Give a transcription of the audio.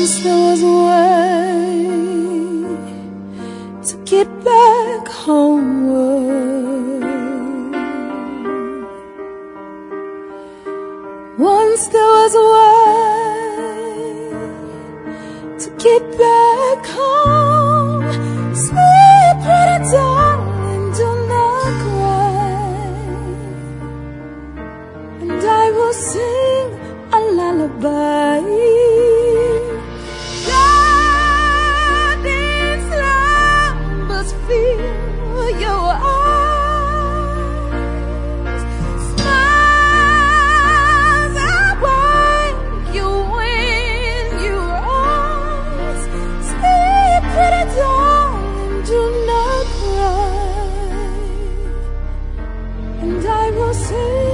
Once there was a way to get back homeward. Once there was a way to get back home. Sleep, pretty darling, do not cry, and I will sing a lullaby. Feel your eyes, smiles are wine you when you rise. Sleep, pretty darling, do not cry, and I will say